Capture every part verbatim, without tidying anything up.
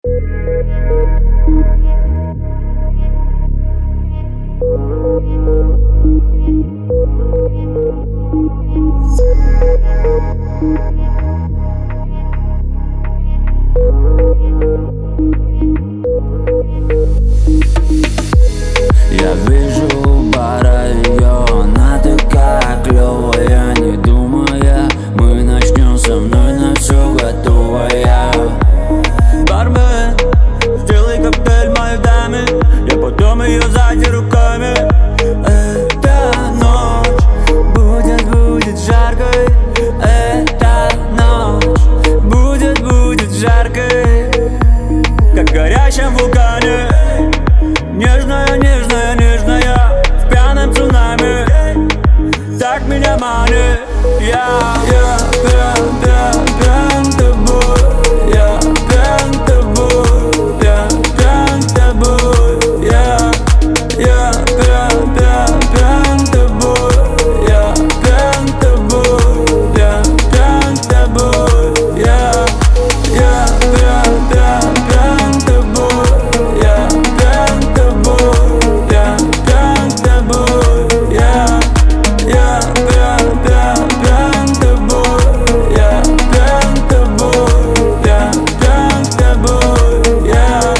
Я вижу у бара ее, она такая клевая. Не думая, мы начнем, со мной на все готовая. Бармен, сделай коктейль моей даме, я потом ее сзади руками. Эта ночь будет, будет жаркой. Эта ночь будет, будет жаркой, как в горящем вулкане. Нежная, нежная, нежная, в пьяном цунами, так меня манит. Я, я пьян, пьян, пьян тобой. Я пьян тобой, пьян, пьян тобой. Я, я пьян, пьян, пьян тобой. Я пьян тобой, пьян, пьян тобой. Я, я пьян, пьян, пьян тобой. Я пьян тобой, пьян, пьян тобой. Я, я пьян, пьян, пьян тобой. Я пьян тобой, пьян, пьян тобой. Я.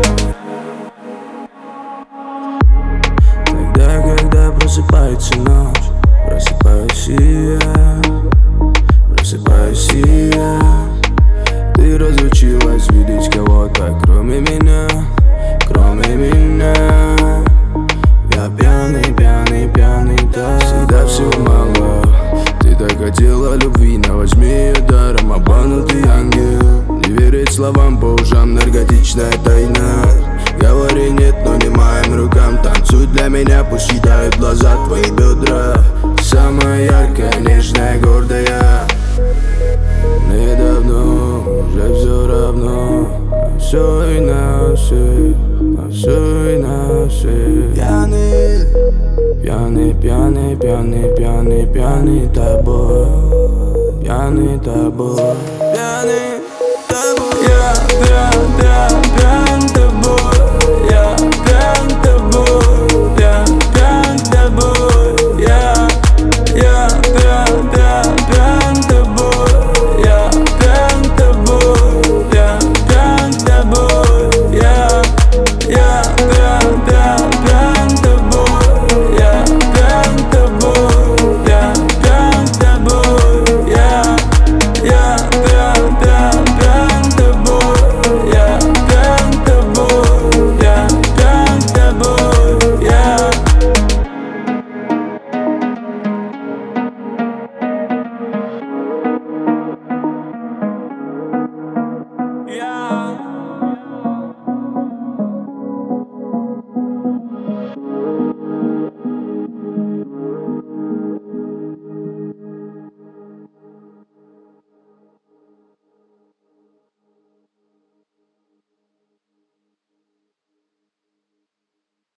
Тогда, когда просыпается ночь, просыпаюсь и я, просыпаюсь и я. Ты разучилась видеть кого-то, кроме меня, кроме меня. Я пьяный, пьяный, пьяный, да. Всегда всего мало. Ты так хотела любви, но возьми ее даром, обманутый ангел. Не верить словам по ушам, наркотичная тайна. Говори нет, но не моим рукам. Танцуй для меня, пусть считают глаза твои бедра. Самая яркая, нежная, гордая. Мне давно уже все равно на все и на все, на все и на все. Пьяный, пьяный, пьяный, пьяный, пьяный, пьяный тобой, пьяный тобой, пьяный.